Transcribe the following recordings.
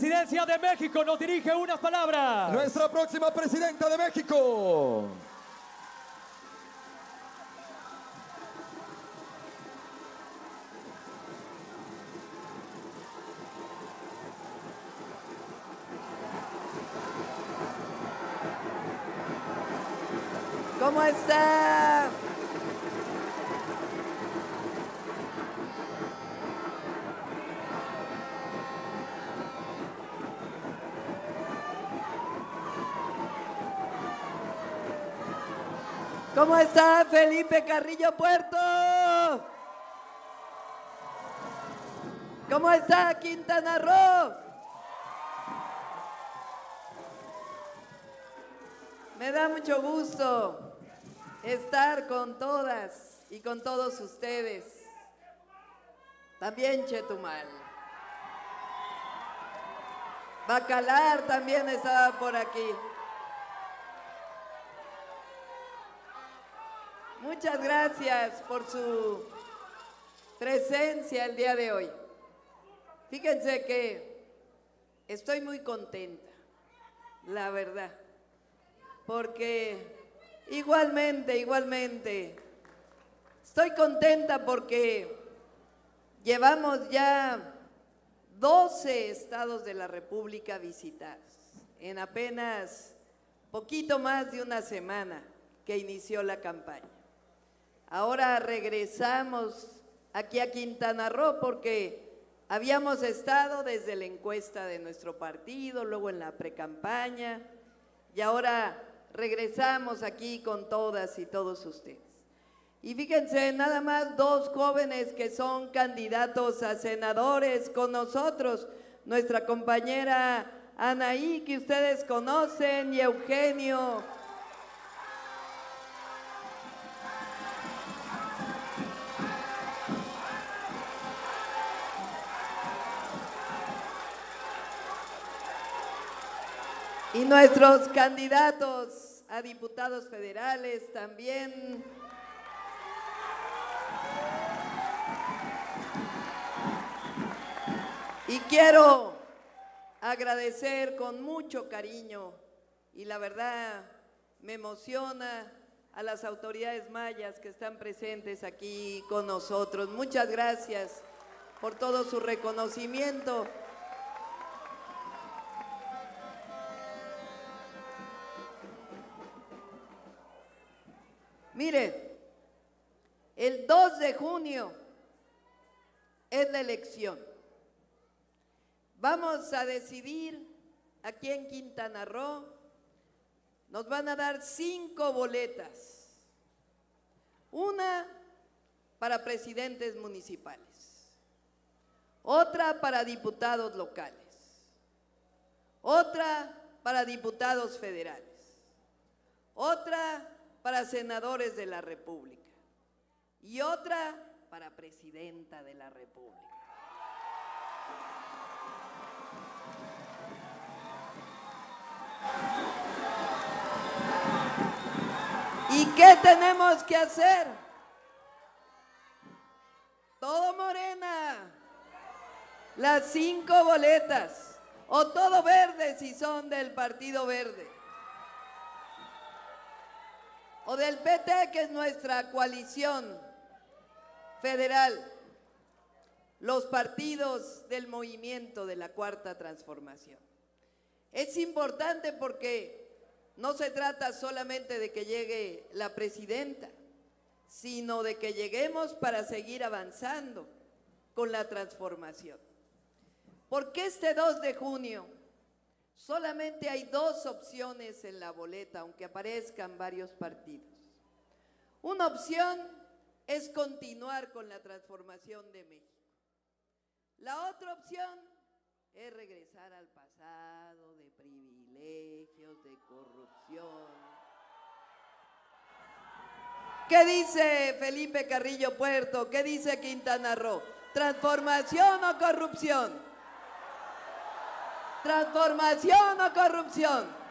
presidencia de México nos dirige unas palabras. Nuestra próxima presidenta de México. ¿Cómo está? ¿Cómo está Felipe Carrillo Puerto? ¿Cómo está Quintana Roo? Me da mucho gusto estar con todas y con todos ustedes. También Chetumal. Bacalar también estaba por aquí. Muchas gracias por su presencia el día de hoy. Fíjense que estoy muy contenta, la verdad, porque igualmente, estoy contenta porque llevamos ya 12 estados de la República visitados en apenas poquito más de una semana que inició la campaña. Ahora regresamos aquí a Quintana Roo porque habíamos estado desde la encuesta de nuestro partido, luego en la precampaña y ahora regresamos aquí con todas y todos ustedes. Y fíjense, nada más 2 jóvenes que son candidatos a senadores con nosotros, nuestra compañera Anaí, que ustedes conocen, y Eugenio. Y nuestros candidatos a diputados federales también. Y quiero agradecer con mucho cariño, y la verdad me emociona, a las autoridades mayas que están presentes aquí con nosotros. Muchas gracias por todo su reconocimiento. Mire, el 2 de junio es la elección. Vamos a decidir aquí en Quintana Roo, nos van a dar 5 boletas. Una para presidentes municipales, otra para diputados locales, otra para diputados federales, otra para senadores de la República y otra para presidenta de la República. ¿Y qué tenemos que hacer? Todo Morena, las 5 boletas, o todo verde si son del Partido Verde, o del PT, que es nuestra coalición federal, los partidos del movimiento de la Cuarta Transformación. Es importante porque no se trata solamente de que llegue la presidenta, sino de que lleguemos para seguir avanzando con la transformación. Porque este 2 de junio solamente hay 2 opciones en la boleta, aunque aparezcan varios partidos. Una opción es continuar con la transformación de México. La otra opción es regresar al pasado de privilegios, de corrupción. ¿Qué dice Felipe Carrillo Puerto? ¿Qué dice Quintana Roo? ¿Transformación o corrupción? ¿Transformación o corrupción?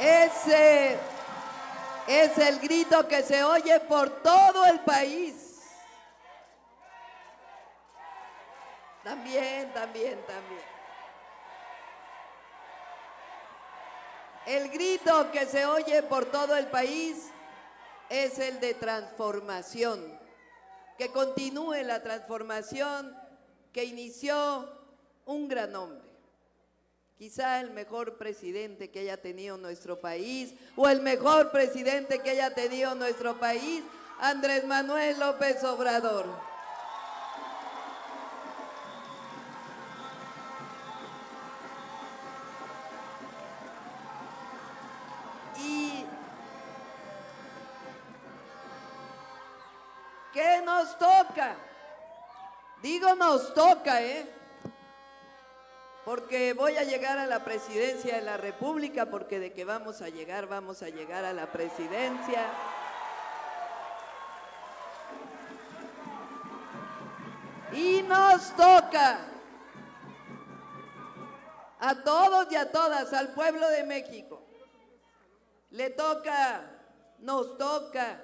Ese es el grito que se oye por todo el país. También. El grito que se oye por todo el país es el de transformación. Que continúe la transformación que inició un gran hombre. Quizá el mejor presidente que haya tenido nuestro país, o el mejor presidente que haya tenido nuestro país, Andrés Manuel López Obrador. ¿Y qué nos toca? Digo nos toca, porque voy a llegar a la presidencia de la República, porque de que vamos a llegar a la presidencia. Y nos toca a todos y a todas, al pueblo de México. Nos toca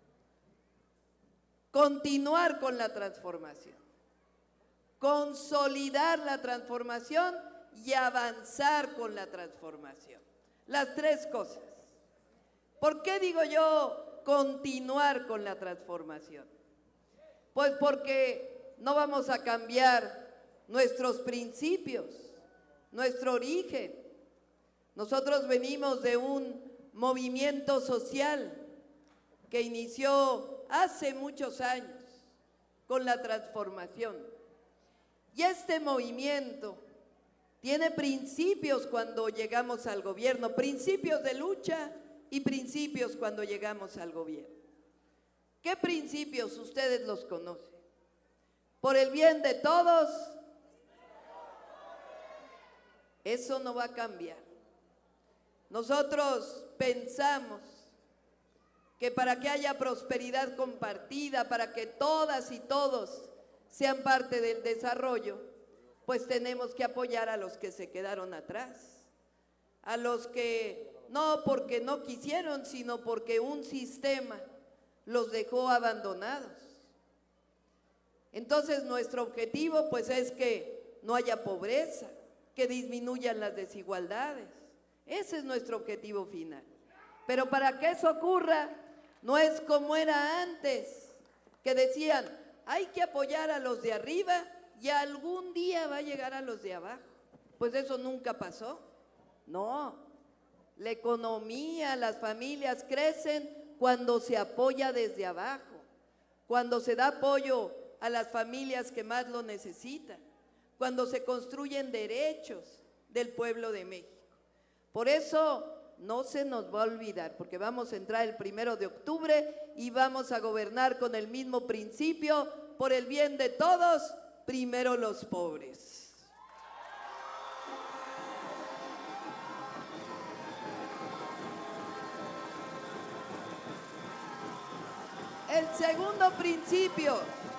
continuar con la transformación, consolidar la transformación y avanzar con la transformación. Las tres cosas. ¿Por qué digo yo continuar con la transformación? Pues porque no vamos a cambiar nuestros principios, nuestro origen. Nosotros venimos de un movimiento social que inició hace muchos años con la transformación. Y este movimiento tiene principios cuando llegamos al gobierno, principios de lucha y principios cuando llegamos al gobierno. ¿Qué principios ustedes los conocen? Por el bien de todos, eso no va a cambiar. Nosotros pensamos que para que haya prosperidad compartida, para que todas y todos sean parte del desarrollo, pues tenemos que apoyar a los que se quedaron atrás, a los que no porque no quisieron, sino porque un sistema los dejó abandonados. Entonces nuestro objetivo pues es que no haya pobreza, que disminuyan las desigualdades. Ese es nuestro objetivo final. Pero para que eso ocurra, no es como era antes, que decían, hay que apoyar a los de arriba y algún día va a llegar a los de abajo. Pues eso nunca pasó. No, la economía, las familias crecen cuando se apoya desde abajo, cuando se da apoyo a las familias que más lo necesitan, cuando se construyen derechos del pueblo de México. Por eso no se nos va a olvidar, porque vamos a entrar el 1 de octubre y vamos a gobernar con el mismo principio, por el bien de todos, primero los pobres. El segundo principio.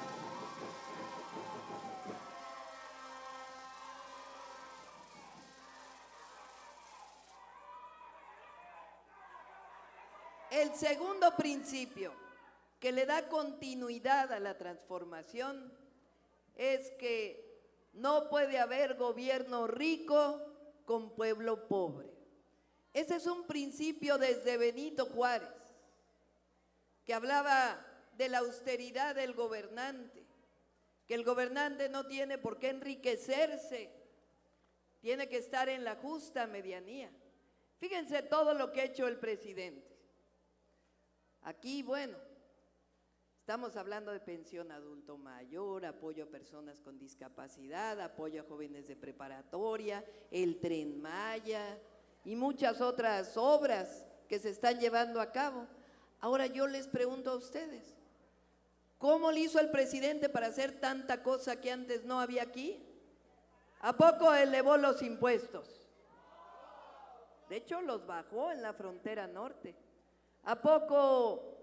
El segundo principio que le da continuidad a la transformación es que no puede haber gobierno rico con pueblo pobre. Ese es un principio desde Benito Juárez, que hablaba de la austeridad del gobernante, que el gobernante no tiene por qué enriquecerse, tiene que estar en la justa medianía. Fíjense todo lo que ha hecho el presidente. Aquí, bueno, estamos hablando de pensión adulto mayor, apoyo a personas con discapacidad, apoyo a jóvenes de preparatoria, el Tren Maya y muchas otras obras que se están llevando a cabo. Ahora yo les pregunto a ustedes, ¿cómo le hizo el presidente para hacer tanta cosa que antes no había aquí? ¿A poco elevó los impuestos? De hecho, los bajó en la frontera norte. ¿A poco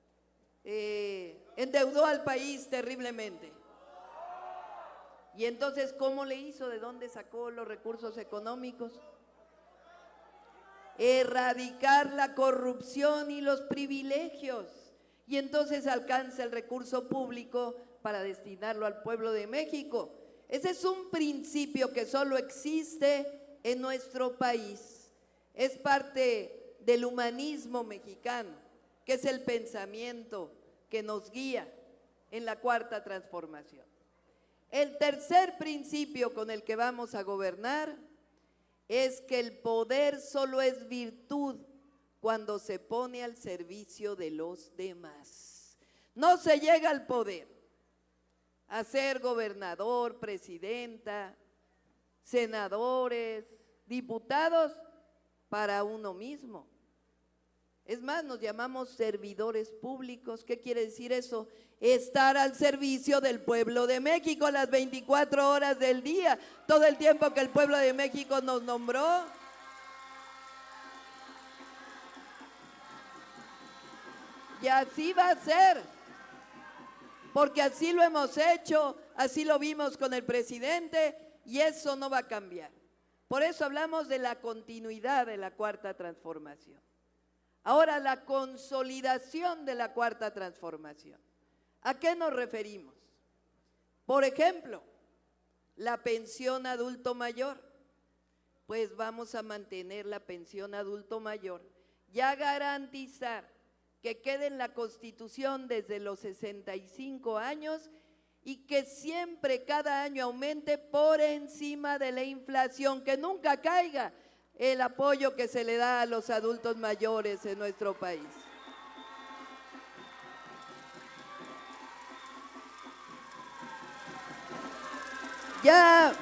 endeudó al país terriblemente? Y entonces, ¿cómo le hizo? ¿De dónde sacó los recursos económicos? erradicar la corrupción y los privilegios, y entonces alcanza el recurso público para destinarlo al pueblo de México. Ese es un principio que solo existe en nuestro país. Es parte del humanismo mexicano, que es el pensamiento que nos guía en la Cuarta Transformación. El tercer principio con el que vamos a gobernar es que el poder solo es virtud cuando se pone al servicio de los demás. No se llega al poder a ser gobernador, presidenta, senadores, diputados para uno mismo. Es más, nos llamamos servidores públicos. ¿Qué quiere decir eso? Estar al servicio del pueblo de México las 24 horas del día, todo el tiempo que el pueblo de México nos nombró. Y así va a ser, porque así lo hemos hecho, así lo vimos con el presidente y eso no va a cambiar. Por eso hablamos de la continuidad de la Cuarta Transformación. Ahora, la consolidación de la Cuarta Transformación. ¿A qué nos referimos? Por ejemplo, la pensión adulto mayor. Pues vamos a mantener la pensión adulto mayor y a garantizar que quede en la Constitución desde los 65 años y que siempre cada año aumente por encima de la inflación, que nunca caiga el apoyo que se le da a los adultos mayores en nuestro país. Ya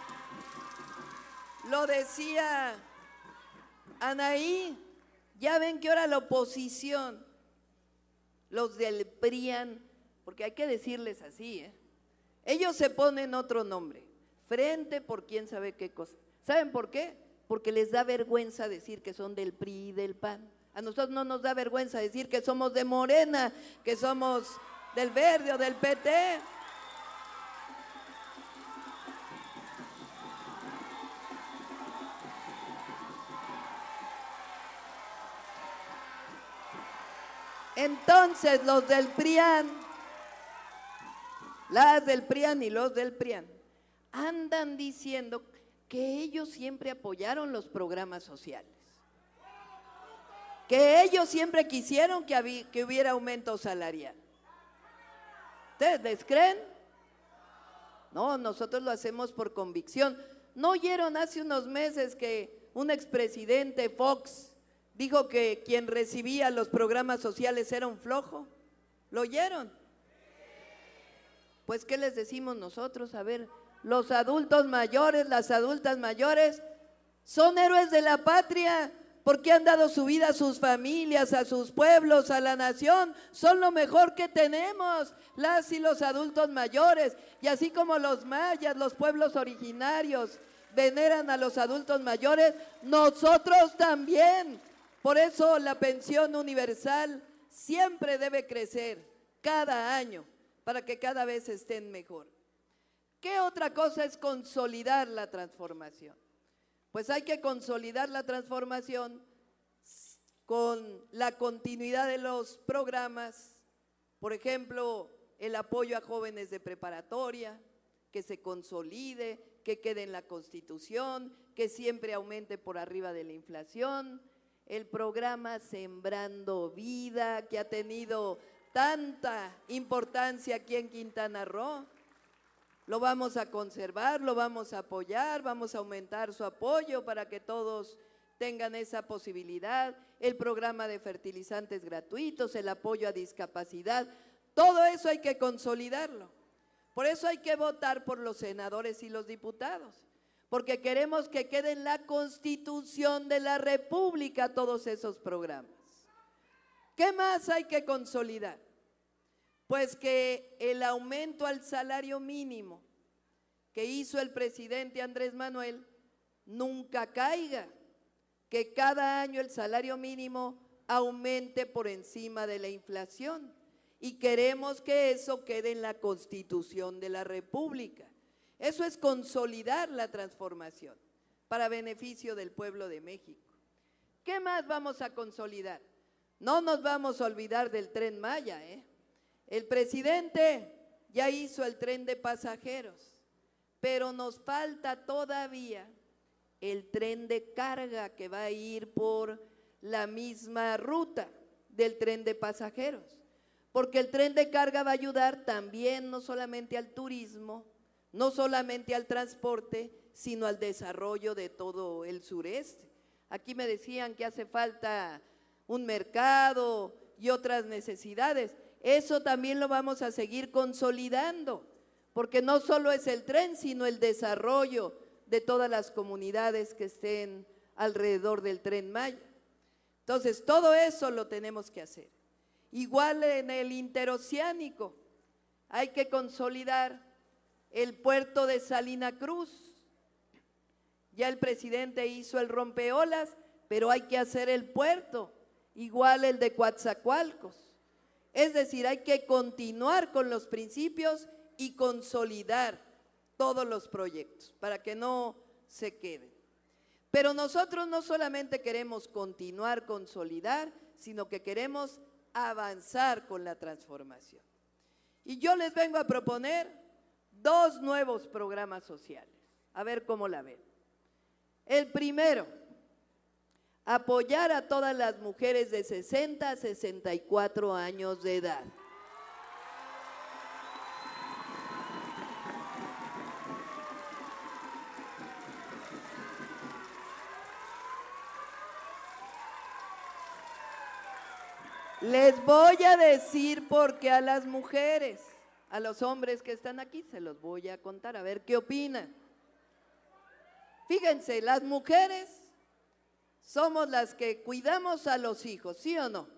lo decía Anaí, ya ven que ahora la oposición, los del PRIAN, porque hay que decirles así, ellos se ponen otro nombre, Frente por quién sabe qué cosa. ¿Saben por qué? Porque les da vergüenza decir que son del PRI y del PAN. A nosotros no nos da vergüenza decir que somos de Morena, que somos del Verde o del PT. Entonces los del PRIAN, las del PRIAN y los del PRIAN, andan diciendo que ellos siempre apoyaron los programas sociales, que ellos siempre quisieron que hubiera aumento salarial. ¿Ustedes les creen? No, nosotros lo hacemos por convicción. ¿No oyeron hace unos meses que un expresidente, Fox, dijo que quien recibía los programas sociales era un flojo? ¿Lo oyeron? Pues, ¿qué les decimos nosotros? A ver, los adultos mayores, las adultas mayores, son héroes de la patria, porque han dado su vida a sus familias, a sus pueblos, a la nación. Son lo mejor que tenemos, las y los adultos mayores. Y así como los mayas, los pueblos originarios, veneran a los adultos mayores, nosotros también. Por eso la pensión universal siempre debe crecer cada año para que cada vez estén mejor. ¿Qué otra cosa es consolidar la transformación? Pues hay que consolidar la transformación con la continuidad de los programas, por ejemplo, el apoyo a jóvenes de preparatoria, que se consolide, que quede en la Constitución, que siempre aumente por arriba de la inflación. El programa Sembrando Vida, que ha tenido tanta importancia aquí en Quintana Roo, lo vamos a conservar, lo vamos a apoyar, vamos a aumentar su apoyo para que todos tengan esa posibilidad. El programa de fertilizantes gratuitos, el apoyo a discapacidad, todo eso hay que consolidarlo. Por eso hay que votar por los senadores y los diputados, porque queremos que quede en la Constitución de la República todos esos programas. ¿Qué más hay que consolidar? Pues que el aumento al salario mínimo que hizo el presidente Andrés Manuel nunca caiga, que cada año el salario mínimo aumente por encima de la inflación, y queremos que eso quede en la Constitución de la República. Eso es consolidar la transformación para beneficio del pueblo de México. ¿Qué más vamos a consolidar? No nos vamos a olvidar del Tren Maya, ¿eh? El presidente ya hizo el tren de pasajeros, pero nos falta todavía el tren de carga que va a ir por la misma ruta del tren de pasajeros, porque el tren de carga va a ayudar también no solamente al turismo, no solamente al transporte, sino al desarrollo de todo el sureste. Aquí me decían que hace falta un mercado y otras necesidades. Eso también lo vamos a seguir consolidando, porque no solo es el tren, sino el desarrollo de todas las comunidades que estén alrededor del Tren Maya. Entonces, todo eso lo tenemos que hacer. Igual en el interoceánico, hay que consolidar el puerto de Salina Cruz. Ya el presidente hizo el rompeolas, pero hay que hacer el puerto, igual el de Coatzacoalcos. Es decir, hay que continuar con los principios y consolidar todos los proyectos para que no se queden. Pero nosotros no solamente queremos continuar, consolidar, sino que queremos avanzar con la transformación. Y yo les vengo a proponer 2 nuevos programas sociales. A ver cómo la ven. El primero, apoyar a todas las mujeres de 60 a 64 años de edad. Les voy a decir por qué a las mujeres, a los hombres que están aquí, se los voy a contar, a ver qué opinan. Fíjense, las mujeres somos las que cuidamos a los hijos, ¿sí o no?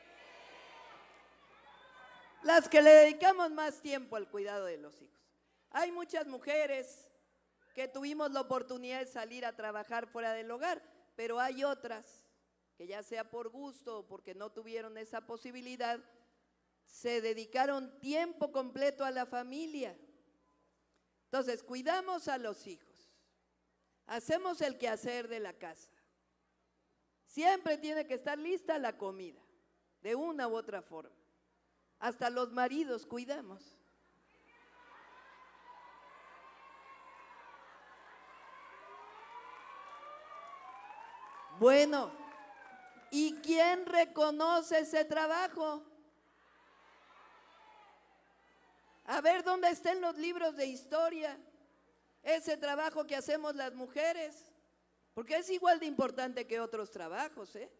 Las que le dedicamos más tiempo al cuidado de los hijos. Hay muchas mujeres que tuvimos la oportunidad de salir a trabajar fuera del hogar, pero hay otras que ya sea por gusto o porque no tuvieron esa posibilidad, se dedicaron tiempo completo a la familia. Entonces, cuidamos a los hijos, hacemos el quehacer de la casa. Siempre tiene que estar lista la comida, de una u otra forma. Hasta los maridos cuidamos. Bueno, ¿y quién reconoce ese trabajo? A ver dónde están los libros de historia, ese trabajo que hacemos las mujeres, porque es igual de importante que otros trabajos, ¿eh?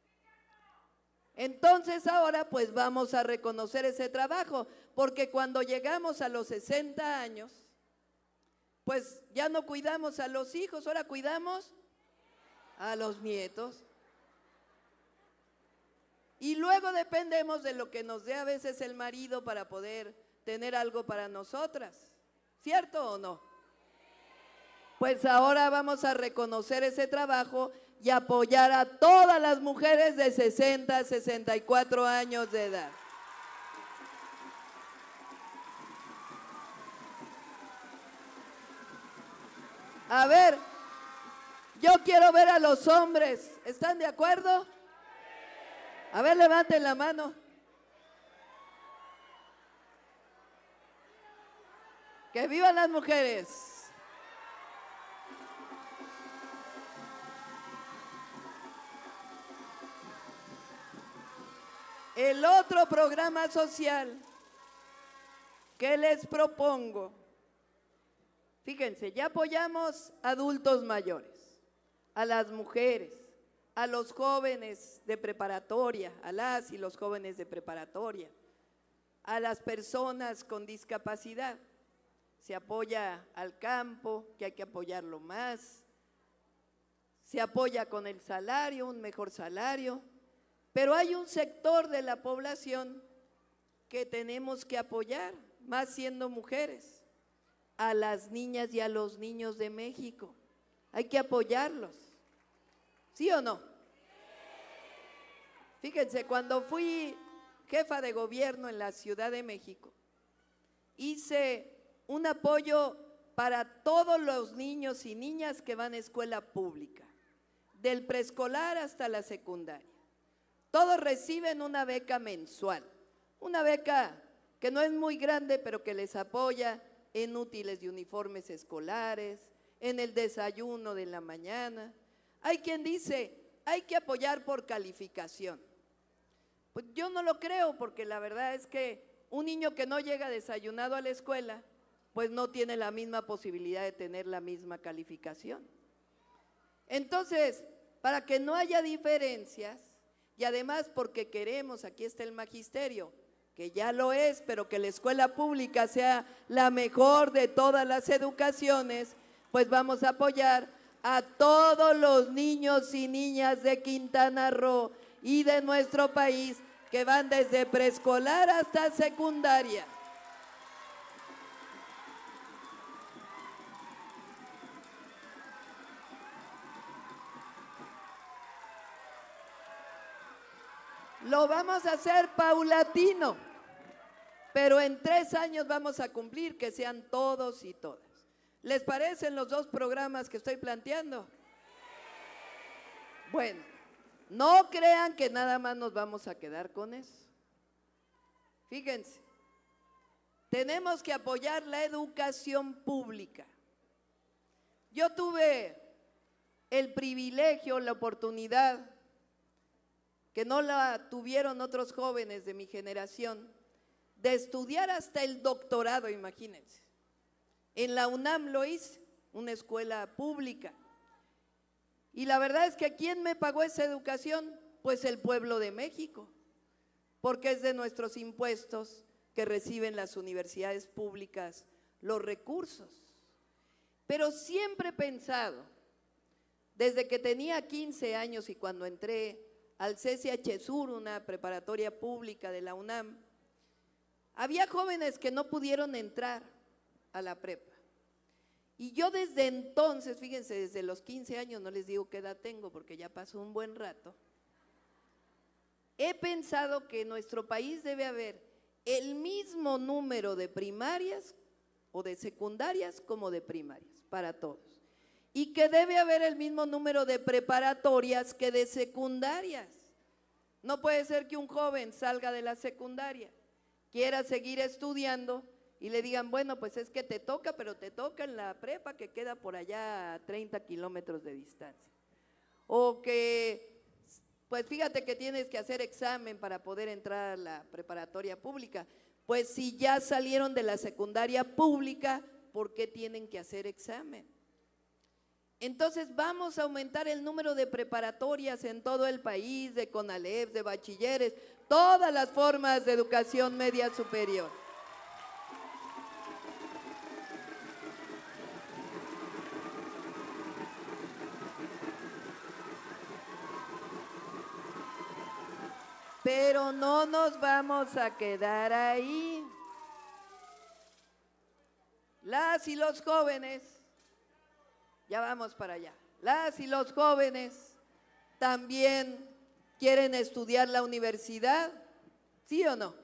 Entonces ahora pues vamos a reconocer ese trabajo, porque cuando llegamos a los 60 años, pues ya no cuidamos a los hijos, ahora cuidamos a los nietos. Y luego dependemos de lo que nos dé a veces el marido para poder tener algo para nosotras, ¿cierto o no? Pues ahora vamos a reconocer ese trabajo y apoyar a todas las mujeres de 60 a 64 años de edad. A ver, yo quiero ver a los hombres, ¿están de acuerdo? A ver, levanten la mano. ¡Que vivan las mujeres! El otro programa social que les propongo, fíjense, ya apoyamos a adultos mayores, a las mujeres, a los jóvenes de preparatoria, a las y los jóvenes de preparatoria, a las personas con discapacidad. Se apoya al campo, que hay que apoyarlo más, se apoya con el salario, un mejor salario, pero hay un sector de la población que tenemos que apoyar, más siendo mujeres, a las niñas y a los niños de México. Hay que apoyarlos, ¿sí o no? Fíjense, cuando fui jefa de gobierno en la Ciudad de México, hice un apoyo para todos los niños y niñas que van a escuela pública, del preescolar hasta la secundaria. Todos reciben una beca mensual, una beca que no es muy grande, pero que les apoya en útiles y uniformes escolares, en el desayuno de la mañana. Hay quien dice, hay que apoyar por calificación. Pues yo no lo creo, porque la verdad es que un niño que no llega desayunado a la escuela, pues no tiene la misma posibilidad de tener la misma calificación. Entonces, para que no haya diferencias, y además porque queremos, aquí está el magisterio, que ya lo es, pero que la escuela pública sea la mejor de todas las educaciones, pues vamos a apoyar a todos los niños y niñas de Quintana Roo y de nuestro país que van desde preescolar hasta secundaria. Lo vamos a hacer paulatino, pero en 3 años vamos a cumplir que sean todos y todas. ¿Les parecen los 2 programas que estoy planteando? Bueno, no crean que nada más nos vamos a quedar con eso. Fíjense, tenemos que apoyar la educación pública. Yo tuve el privilegio, la oportunidad, que no la tuvieron otros jóvenes de mi generación, de estudiar hasta el doctorado, imagínense. En la UNAM lo hice, una escuela pública. Y la verdad es que ¿quién me pagó esa educación? Pues el pueblo de México, porque es de nuestros impuestos que reciben las universidades públicas los recursos. Pero siempre he pensado, desde que tenía 15 años y cuando entré al CCH Sur, una preparatoria pública de la UNAM, había jóvenes que no pudieron entrar a la prepa. Y yo desde entonces, fíjense, desde los 15 años, no les digo qué edad tengo porque ya pasó un buen rato, he pensado que en nuestro país debe haber el mismo número de primarias o de secundarias como de primarias, para todos. Y que debe haber el mismo número de preparatorias que de secundarias. No puede ser que un joven salga de la secundaria, quiera seguir estudiando y le digan, bueno, pues es que te toca, pero te toca en la prepa que queda por allá a 30 kilómetros de distancia. O que, pues fíjate que tienes que hacer examen para poder entrar a la preparatoria pública. Pues si ya salieron de la secundaria pública, ¿por qué tienen que hacer examen? Entonces vamos a aumentar el número de preparatorias en todo el país, de CONALEP, de bachilleres, todas las formas de educación media superior. Pero no nos vamos a quedar ahí. Las y los jóvenes, ya vamos para allá, las y los jóvenes también quieren estudiar la universidad, ¿sí o no?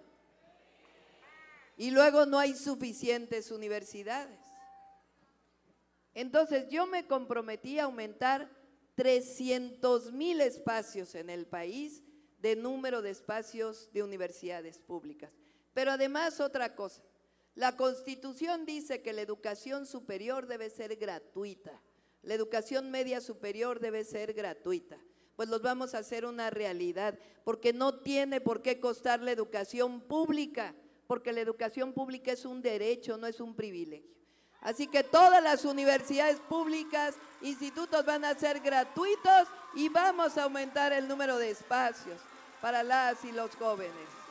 Y luego no hay suficientes universidades. Entonces yo me comprometí a aumentar 300,000 espacios en el país de número de espacios de universidades públicas. Pero además otra cosa, la Constitución dice que la educación superior debe ser gratuita, la educación media superior debe ser gratuita. Pues los vamos a hacer una realidad, porque no tiene por qué costar la educación pública, porque la educación pública es un derecho, no es un privilegio. Así que todas las universidades públicas, institutos van a ser gratuitos y vamos a aumentar el número de espacios para las y los jóvenes.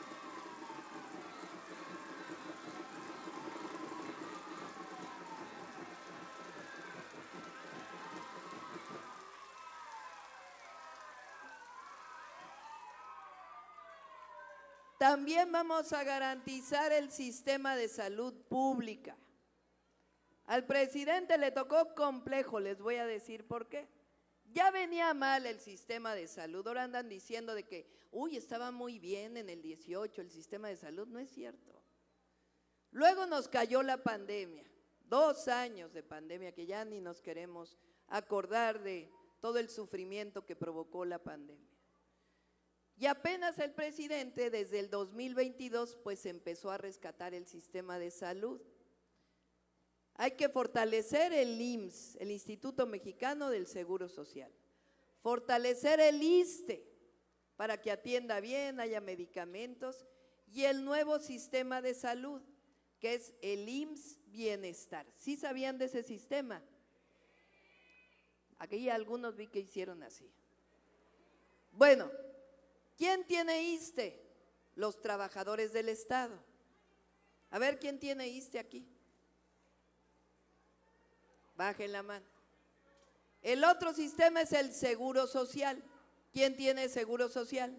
También vamos a garantizar el sistema de salud pública. Al presidente le tocó complejo, les voy a decir por qué. Ya venía mal el sistema de salud, ahora andan diciendo de que, uy, estaba muy bien en el 18 el sistema de salud, no es cierto. Luego nos cayó la pandemia, 2 años de pandemia que ya ni nos queremos acordar de todo el sufrimiento que provocó la pandemia. Y apenas el presidente desde el 2022 pues empezó a rescatar el sistema de salud. Hay que fortalecer el IMSS, el Instituto Mexicano del Seguro Social, fortalecer el ISSSTE para que atienda bien, haya medicamentos, y el nuevo sistema de salud, que es el IMSS Bienestar. ¿Sí sabían de ese sistema? Aquí algunos vi que hicieron así. Bueno, ¿quién tiene ISSSTE? Los trabajadores del Estado. A ver, ¿quién tiene ISSSTE aquí? Bajen la mano. El otro sistema es el Seguro Social. ¿Quién tiene Seguro Social?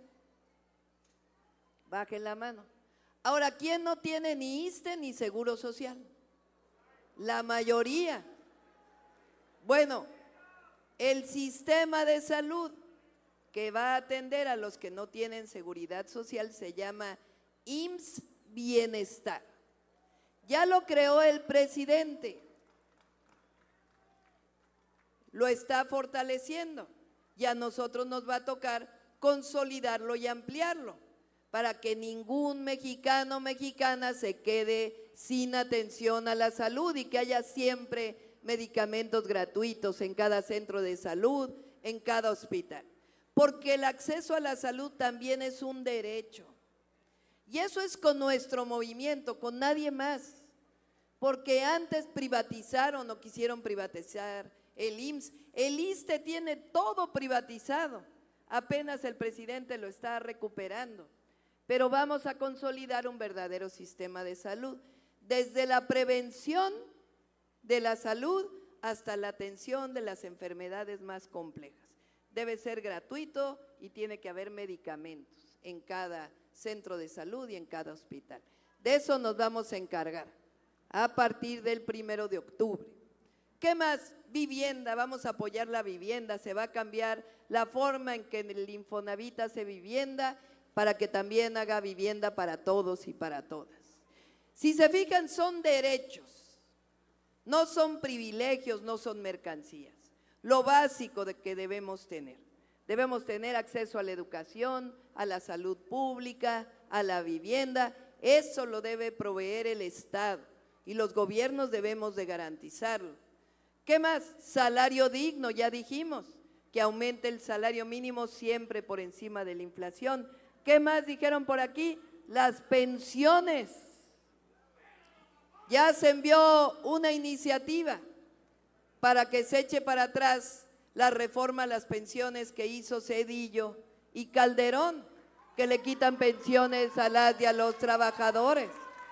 Bajen la mano. Ahora, ¿quién no tiene ni ISSSTE ni Seguro Social? La mayoría. Bueno, el sistema de salud que va a atender a los que no tienen seguridad social se llama IMSS Bienestar. Ya lo creó el presidente. Lo está fortaleciendo y a nosotros nos va a tocar consolidarlo y ampliarlo para que ningún mexicano o mexicana se quede sin atención a la salud y que haya siempre medicamentos gratuitos en cada centro de salud, en cada hospital. Porque el acceso a la salud también es un derecho. Y eso es con nuestro movimiento, con nadie más. Porque antes privatizaron o quisieron privatizar el IMSS. El ISSSTE tiene todo privatizado. Apenas el presidente lo está recuperando. Pero vamos a consolidar un verdadero sistema de salud. Desde la prevención de la salud hasta la atención de las enfermedades más complejas. Debe ser gratuito y tiene que haber medicamentos en cada centro de salud y en cada hospital. De eso nos vamos a encargar a partir del 1 de octubre. ¿Qué más? Vivienda, vamos a apoyar la vivienda, se va a cambiar la forma en que el Infonavit hace vivienda para que también haga vivienda para todos y para todas. Si se fijan, son derechos, no son privilegios, no son mercancías. Lo básico de que debemos tener. Debemos tener acceso a la educación, a la salud pública, a la vivienda. Eso lo debe proveer el Estado y los gobiernos debemos de garantizarlo. ¿Qué más? Salario digno, ya dijimos, que aumente el salario mínimo siempre por encima de la inflación. ¿Qué más dijeron por aquí? Las pensiones. Ya se envió una iniciativa para que se eche para atrás la reforma a las pensiones que hizo Zedillo y Calderón, que le quitan pensiones a las y a los trabajadores.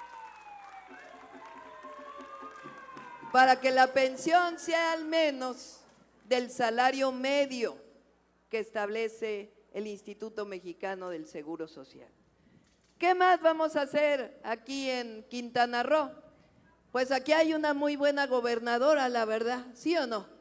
Para que la pensión sea al menos del salario medio que establece el Instituto Mexicano del Seguro Social. ¿Qué más vamos a hacer aquí en Quintana Roo? Pues aquí hay una muy buena gobernadora, la verdad, ¿sí o no?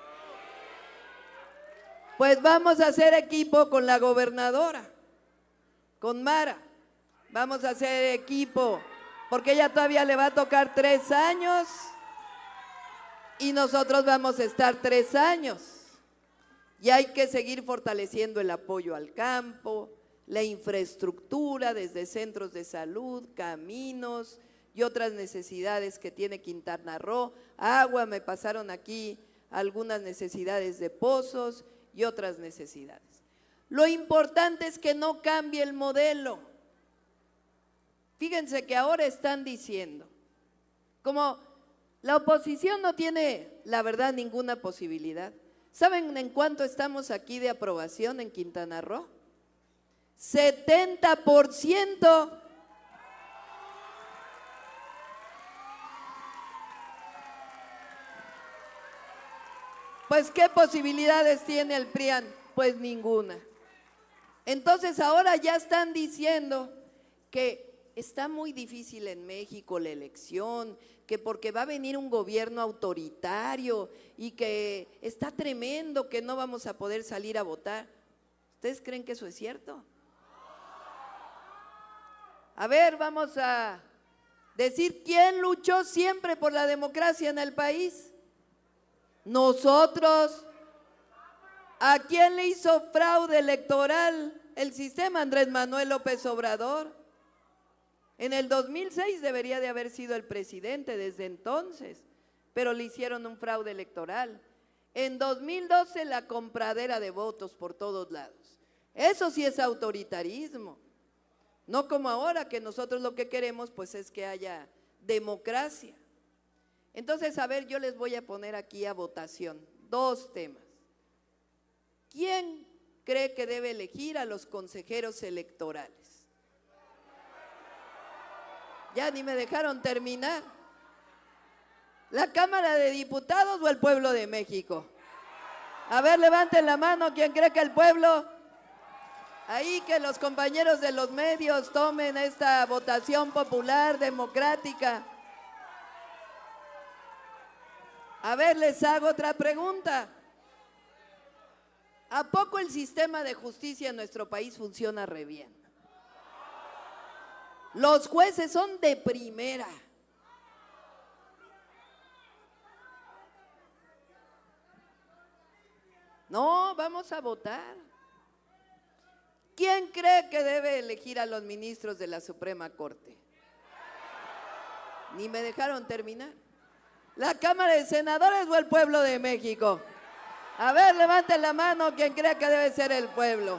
Pues vamos a hacer equipo con la gobernadora, con Mara. Vamos a hacer equipo, porque ella todavía le va a tocar 3 años y nosotros vamos a estar 3 años. Y hay que seguir fortaleciendo el apoyo al campo, la infraestructura desde centros de salud, caminos y otras necesidades que tiene Quintana Roo. Agua, me pasaron aquí algunas necesidades de pozos y otras necesidades. Lo importante es que no cambie el modelo. Fíjense que ahora están diciendo, como la oposición no tiene, la verdad, ninguna posibilidad. ¿Saben en cuánto estamos aquí de aprobación en Quintana Roo? 70%. Pues, ¿qué posibilidades tiene el PRIAN? Pues ninguna. Entonces ahora ya están diciendo que está muy difícil en México la elección, que porque va a venir un gobierno autoritario y que está tremendo que no vamos a poder salir a votar. ¿Ustedes creen que eso es cierto? A ver, vamos a decir quién luchó siempre por la democracia en el país. Nosotros. ¿A quién le hizo fraude electoral el sistema? Andrés Manuel López Obrador. En el 2006 debería de haber sido el presidente desde entonces, pero le hicieron un fraude electoral. En 2012 la compradera de votos por todos lados. Eso sí es autoritarismo. No como ahora, que nosotros lo que queremos pues es que haya democracia. Entonces, a ver, yo les voy a poner aquí a votación 2 temas. ¿Quién cree que debe elegir a los consejeros electorales? Ya ni me dejaron terminar. ¿La Cámara de Diputados o el pueblo de México? A ver, levanten la mano, ¿quién cree que el pueblo? Ahí que los compañeros de los medios tomen esta votación popular, democrática. A ver, les hago otra pregunta. ¿A poco el sistema de justicia en nuestro país funciona re bien? Los jueces son de primera. No, vamos a votar. ¿Quién cree que debe elegir a los ministros de la Suprema Corte? Ni me dejaron terminar. ¿La Cámara de Senadores o el pueblo de México? A ver, levanten la mano quien cree que debe ser el pueblo.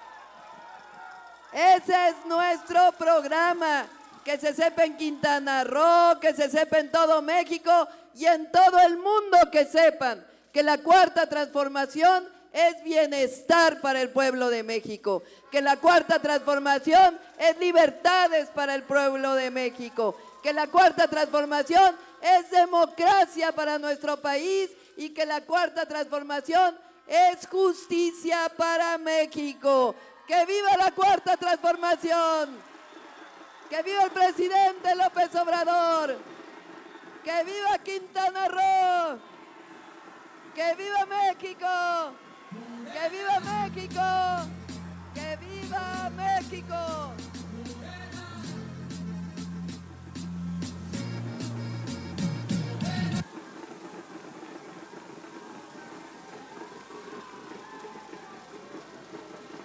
Ese es nuestro programa, que se sepa en Quintana Roo, que se sepa en todo México y en todo el mundo, que sepan que la Cuarta Transformación es bienestar para el pueblo de México, que la Cuarta Transformación es libertades para el pueblo de México, que la Cuarta Transformación es democracia para nuestro país y que la Cuarta Transformación es justicia para México. ¡Que viva la Cuarta Transformación! ¡Que viva el presidente López Obrador! ¡Que viva Quintana Roo! ¡Que viva México! ¡Que viva México! ¡Que viva México!